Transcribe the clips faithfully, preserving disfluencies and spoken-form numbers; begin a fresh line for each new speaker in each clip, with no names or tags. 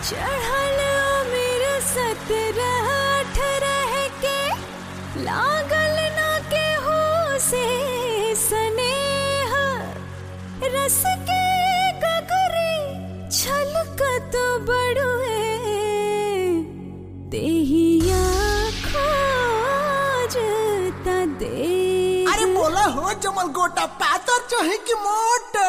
चढ़ल मेरे सत्रह अठारह के लागल ना के हो से स्नेह रस के गगरे छलकत बड़ुए देहिया खोजता दे।
अरे बोला हो जमल गोटा पातर चाहे कि मोटा।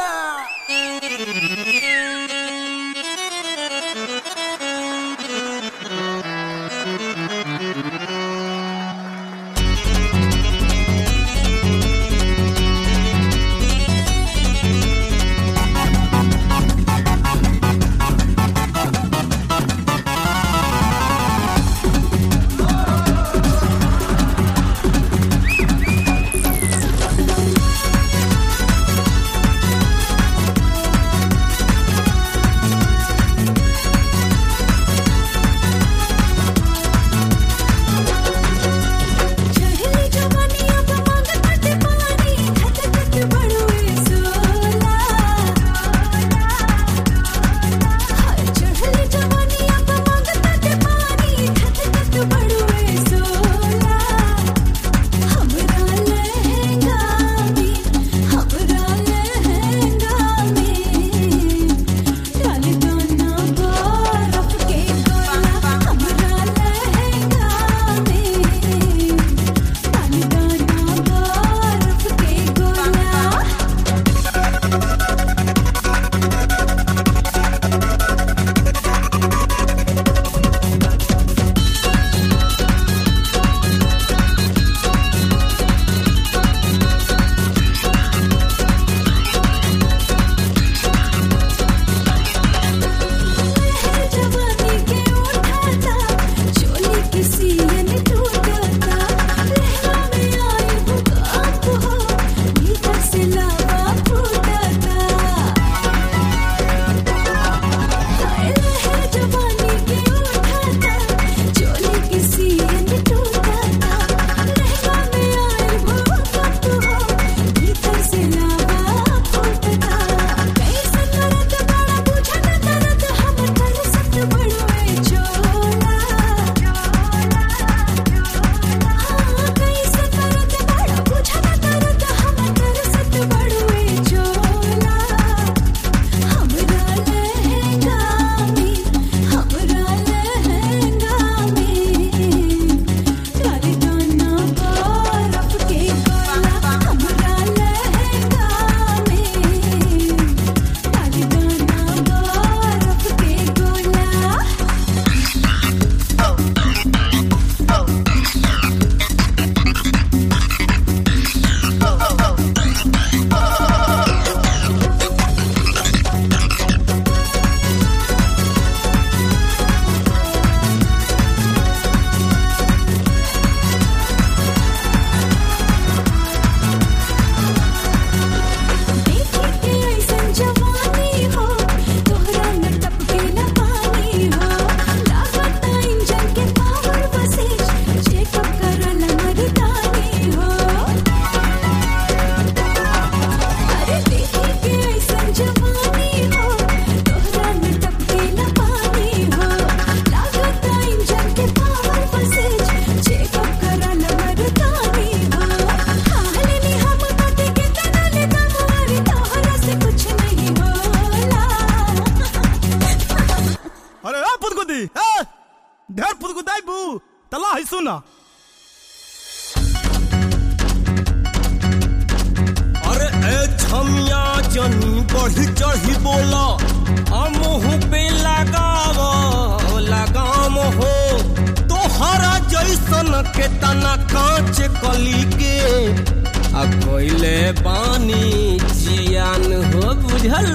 ढेर पुदगुदाई बू तला है सुना।
अरे ए छमिया जनी बढ़ चढ़ी बोला मुँह पे लगाव लगाम हो तोहरा जैसन के तना कांच कली के आ कोइले पानी जियान हो बुझल।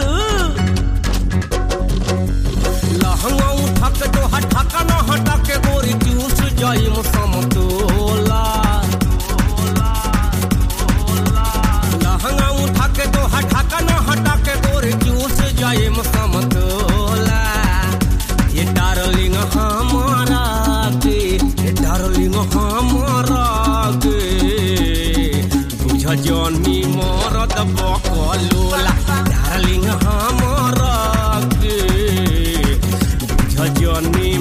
लहंगा उठा के जो हटका न हटा के गोरी चूस जाई समतोला। लहंगा उठा के जो हटका न हटा के गोरी चूस जाई समतोला। ये डार्लिंग हमारा के ये डार्लिंग हमारा के बुझ जानी मरद बकलोला। डार्लिंग हमारा के जवानी